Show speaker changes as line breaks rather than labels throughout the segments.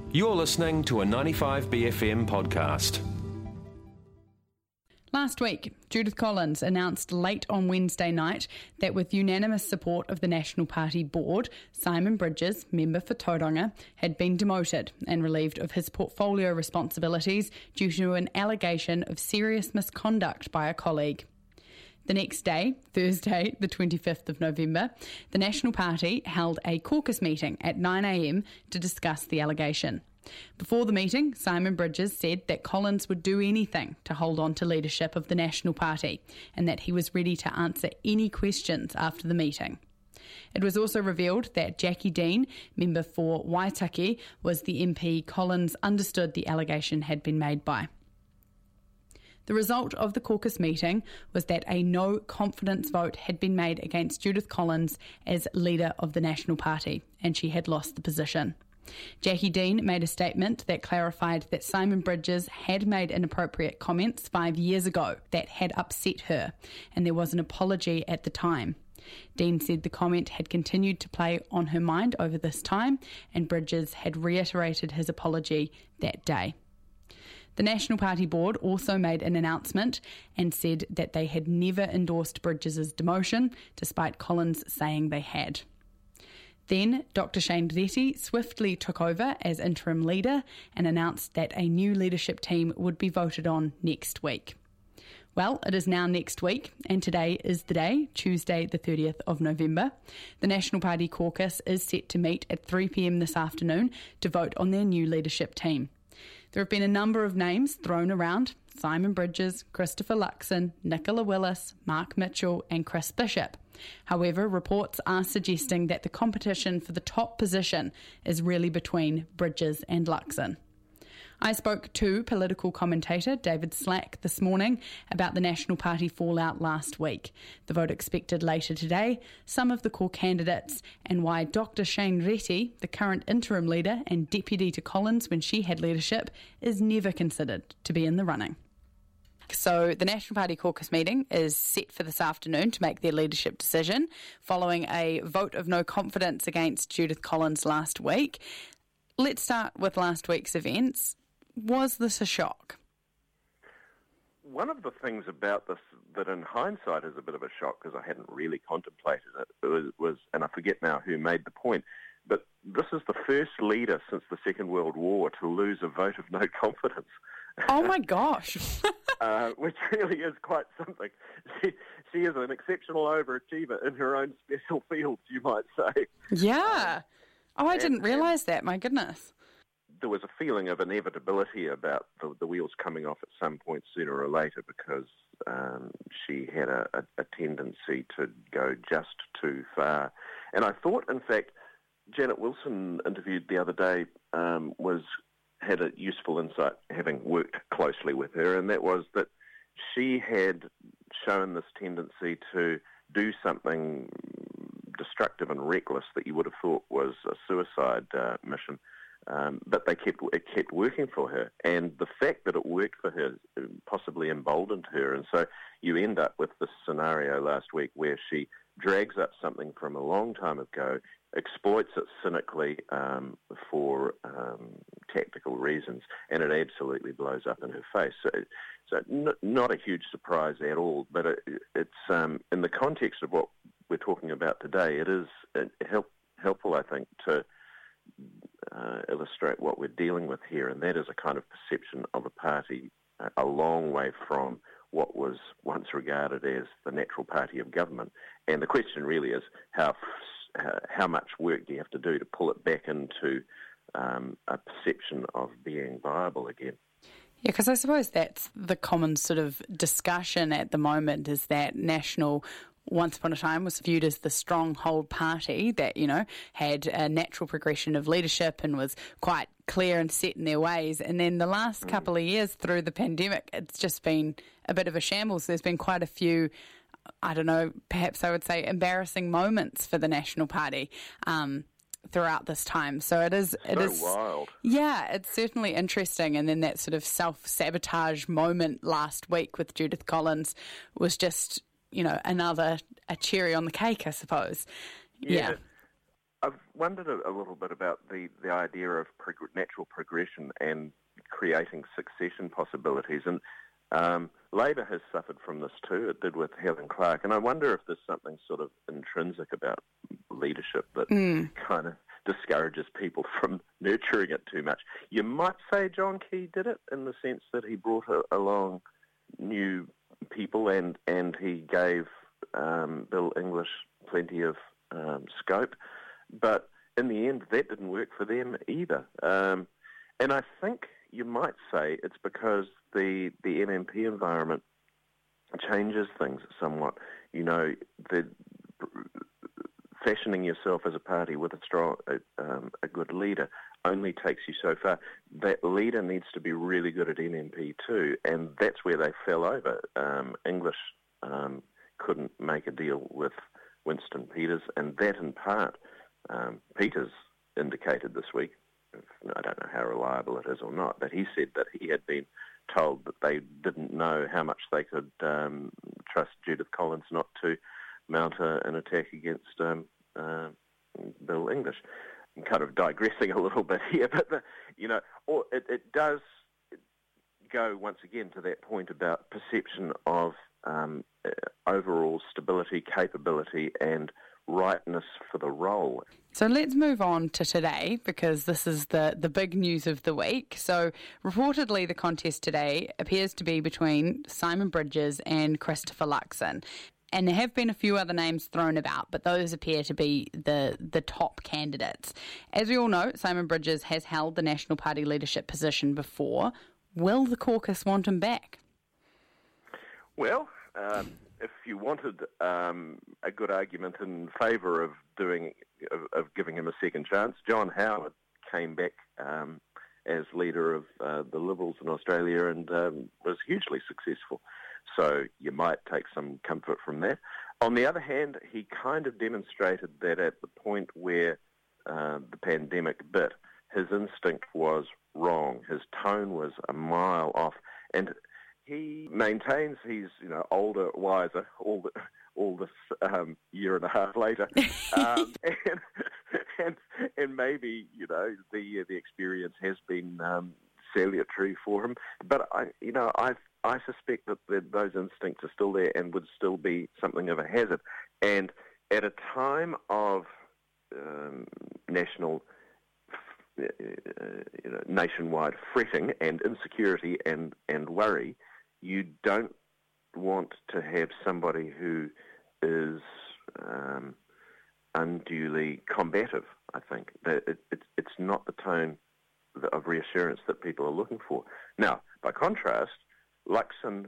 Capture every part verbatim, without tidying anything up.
You're listening to a ninety-five B F M podcast.
Last week, Judith Collins announced late on Wednesday night that with unanimous support of the National Party board, Simon Bridges, member for Tauranga, had been demoted and relieved of his portfolio responsibilities due to an allegation of serious misconduct by a colleague. The next day, Thursday, the twenty-fifth of November, the National Party held a caucus meeting at nine a m to discuss the allegation. Before the meeting, Simon Bridges said that Collins would do anything to hold on to leadership of the National Party and that he was ready to answer any questions after the meeting. It was also revealed that Jackie Dean, member for Waitaki, was the M P Collins understood the allegation had been made by. The result of the caucus meeting was that a no confidence vote had been made against Judith Collins as leader of the National Party, and she had lost the position. Jackie Dean made a statement that clarified that Simon Bridges had made inappropriate comments five years ago that had upset her, and there was an apology at the time. Dean said the comment had continued to play on her mind over this time, and Bridges had reiterated his apology that day. The National Party board also made an announcement and said that they had never endorsed Bridges' demotion, despite Collins saying they had. Then Doctor Shane Reti swiftly took over as interim leader and announced that a new leadership team would be voted on next week. Well, it is now next week, and today is the day, Tuesday the thirtieth of November. The National Party caucus is set to meet at three p m this afternoon to vote on their new leadership team. There have been a number of names thrown around: Simon Bridges, Christopher Luxon, Nicola Willis, Mark Mitchell and Chris Bishop. However, reports are suggesting that the competition for the top position is really between Bridges and Luxon. I spoke to political commentator David Slack this morning about the National Party fallout last week, the vote expected later today, some of the core candidates, and why Doctor Shane Reti, the current interim leader and deputy to Collins when she had leadership, is never considered to be in the running. So the National Party caucus meeting is set for this afternoon to make their leadership decision, following a vote of no confidence against Judith Collins last week. Let's start with last week's events. Was this a shock?
One of the things about this that in hindsight is a bit of a shock, because I hadn't really contemplated it, it was, was, and I forget now who made the point, but this is the first leader since the Second World War to lose a vote of no confidence.
Oh my gosh.
uh, which really is quite something. She, she is an exceptional overachiever in her own special fields, you might say.
Yeah. Oh, I
and,
didn't realise that. My goodness.
There was a feeling of inevitability about the, the wheels coming off at some point sooner or later, because um, she had a, a, a tendency to go just too far. And I thought, in fact, Janet Wilson, interviewed the other day, um, was had a useful insight, having worked closely with her, and that was that she had shown this tendency to do something destructive and reckless that you would have thought was a suicide uh, mission, um, but they kept it kept working for her, and the fact that it worked for her possibly emboldened her, and so you end up with this scenario last week where she drags up something from a long time ago, exploits it cynically um, for um, tactical reasons, and it absolutely blows up in her face. So, so n- not a huge surprise at all, but it, it's um, in the context of what we're talking about today, it is it help, helpful, I think, to uh, illustrate what we're dealing with here, and that is a kind of perception of a party uh, a long way from what was once regarded as the natural party of government. And the question really is how how much work do you have to do to pull it back into um, a perception of being viable again?
Yeah, because I suppose that's the common sort of discussion at the moment, is that National, once upon a time, was viewed as the stronghold party that, you know, had a natural progression of leadership and was quite clear and set in their ways. And then the last mm. couple of years through the pandemic, it's just been a bit of a shambles. There's been quite a few, I don't know, perhaps I would say embarrassing moments for the National Party um, throughout this time. So it is, it
so
is
wild.
Yeah, it's certainly interesting. And then that sort of self-sabotage moment last week with Judith Collins was just, you know, another a cherry on the cake, I suppose.
Yeah.
yeah.
I've wondered a, a little bit about the, the idea of prog- natural progression and creating succession possibilities. And um, Labour has suffered from this too. It did with Helen Clark. And I wonder if there's something sort of intrinsic about leadership that mm. kind of discourages people from nurturing it too much. You might say John Key did it in the sense that he brought a, along new people and, and he gave um, Bill English plenty of um, scope. But in the end, that didn't work for them either. Um, and I think you might say it's because the the M M P environment changes things somewhat. You know, the fashioning yourself as a party with a strong, um, a good leader only takes you so far. That leader needs to be really good at M M P too, and that's where they fell over. Um, English um, couldn't make a deal with Winston Peters, and that in part, um, Peters indicated this week, I don't know how reliable it is or not, but he said that he had been told that they didn't know how much they could um, trust Judith Collins not to mount a, an attack against um, uh, Bill English. I'm kind of digressing a little bit here, but the, you know, or it, it does go once again to that point about perception of um, overall stability, capability, and rightness for the role.
So let's move on to today, because this is the, the big news of the week. So reportedly the contest today appears to be between Simon Bridges and Christopher Luxon. And there have been a few other names thrown about, but those appear to be the, the top candidates. As we all know, Simon Bridges has held the National Party leadership position before. Will the caucus want him back?
Well, um, if you wanted um, a good argument in favour of doing of, of giving him a second chance, John Howard came back um, as leader of uh, the Liberals in Australia and um, was hugely successful. So you might take some comfort from that. On the other hand, he kind of demonstrated that at the point where uh, the pandemic bit, his instinct was wrong. His tone was a mile off, and he maintains he's, you know, older, wiser, all the, all this um, year and a half later, um, and, and and maybe, you know, the the experience has been um, salutary for him. But I, you know, I I suspect that the, those instincts are still there and would still be something of a hazard. And at a time of um, national, uh, you know, nationwide fretting and insecurity and and worry, you don't want to have somebody who is um, unduly combative, I think. It, it, it's not the tone of reassurance that people are looking for. Now, by contrast, Luxon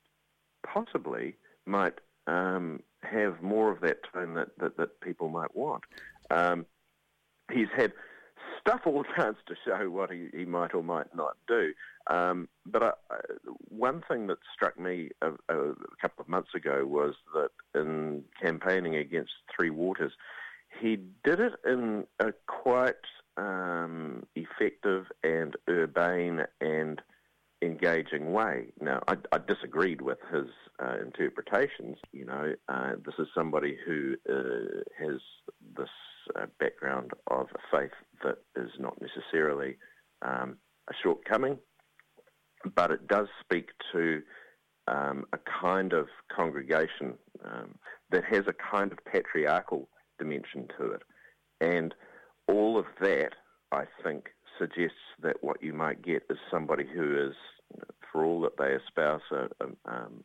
possibly might um, have more of that tone that, that, that people might want. Um, he's had stuff all chance to show what he, he might or might not do. Um, but I, I, one thing that struck me a, a couple of months ago was that in campaigning against Three Waters, he did it in a quite um, effective and urbane and engaging way. Now, I, I disagreed with his uh, interpretations. You know, uh, this is somebody who uh, has this uh, background of a faith that is not necessarily um, a shortcoming, but it does speak to um, a kind of congregation um, that has a kind of patriarchal dimension to it. And all of that, I think, suggests that what you might get is somebody who is, for all that they espouse a, a, um,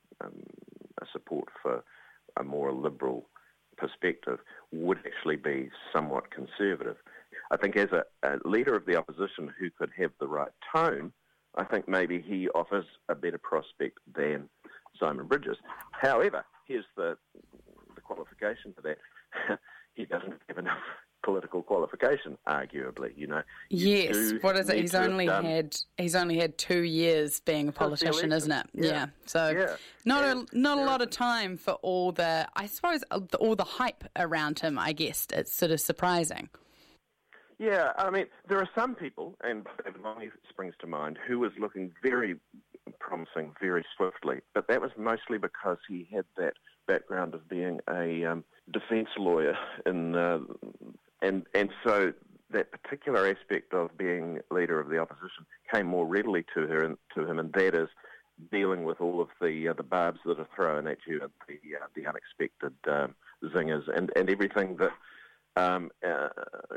a support for a more liberal perspective, would actually be somewhat conservative. I think as a, a leader of the opposition who could have the right tone, I think maybe he offers a better prospect than Simon Bridges. However, here's the, the qualification for that. He doesn't have enough political qualification, arguably, you know. You
yes, what is it? He's only done, had he's only had two years being a politician, isn't it? Yeah. yeah. So
yeah.
not
and
a not a lot of time for all the, I suppose, all the hype around him. I guess it's sort of surprising.
Yeah, I mean, there are some people, and David Lange springs to mind, who was looking very promising very swiftly, but that was mostly because he had that background of being a um, defence lawyer in uh, and and so that particular aspect of being leader of the opposition came more readily to her and to him, and that is dealing with all of the uh, the barbs that are thrown at you, and the uh, the unexpected um, zingers, and, and everything that um, uh,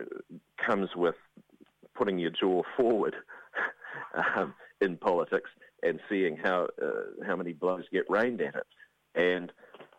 comes with putting your jaw forward um, in politics and seeing how uh, how many blows get rained at it. And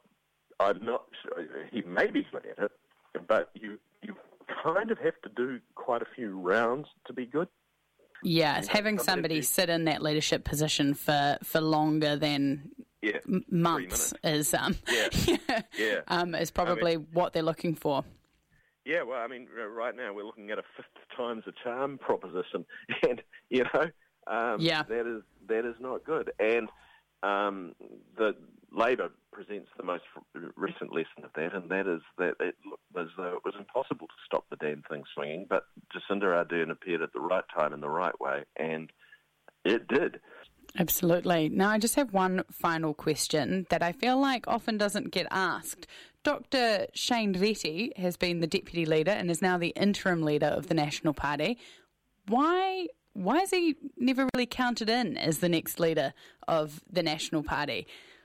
I'm not sure, he may be good at it, but you you kind of have to do quite a few rounds to be good.
Yes, you know, having somebody sit in that leadership position for, for longer than
yeah,
m- months is um
yeah. yeah.
um is probably I mean, what they're looking for.
Yeah, well, I mean, right now we're looking at a fifth times a charm proposition, and you know, um,
yeah.
that is that is not good. And um, the Labor presents the most recent lesson of that, and that is that it looked as though it was impossible to stop the damn thing swinging, but Jacinda Ardern appeared at the right time in the right way, and it did.
Absolutely. Now, I just have one final question that I feel like often doesn't get asked. Doctor Shane Reti has been the deputy leader and is now the interim leader of the National Party. Why why is he never really counted in as the next leader of the National Party?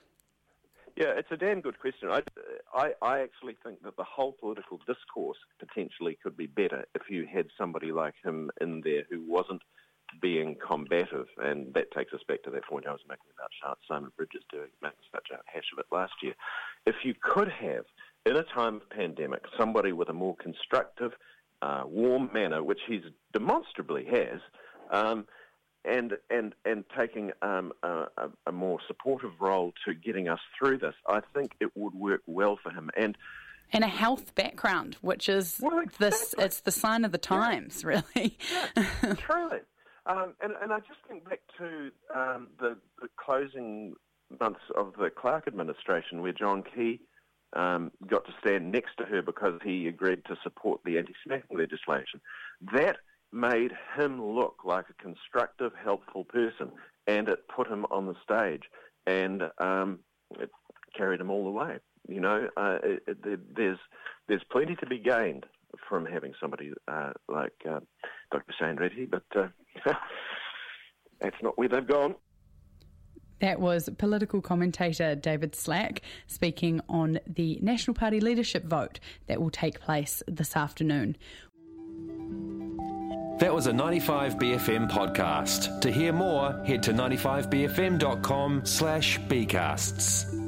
Yeah, it's a damn good question. I, I, I actually think that the whole political discourse potentially could be better if you had somebody like him in there who wasn't being combative, and that takes us back to that point I was making about Simon Bridges doing making such a hash of it last year. If you could have, in a time of pandemic, somebody with a more constructive, uh, warm manner, which he's demonstrably has, um, and and and taking um, a, a more supportive role to getting us through this, I think it would work well for him. And
and a health background, which is
well, exactly.
this, it's the sign of the times,
yeah.
really.
Yeah, truly. Um, and, and I just think back to um, the, the closing months of the Clark administration, where John Key um, got to stand next to her because he agreed to support the anti-smacking legislation. That made him look like a constructive, helpful person, and it put him on the stage, and um, it carried him all the way. You know, uh, it, it, there's there's plenty to be gained from having somebody uh, like uh, Doctor Shane Reti, but uh, that's not where they've gone.
That was political commentator David Slack speaking on the National Party leadership vote that will take place this afternoon.
That was a ninety-five B F M podcast. To hear more, head to ninety-five B F M dot com slash B casts.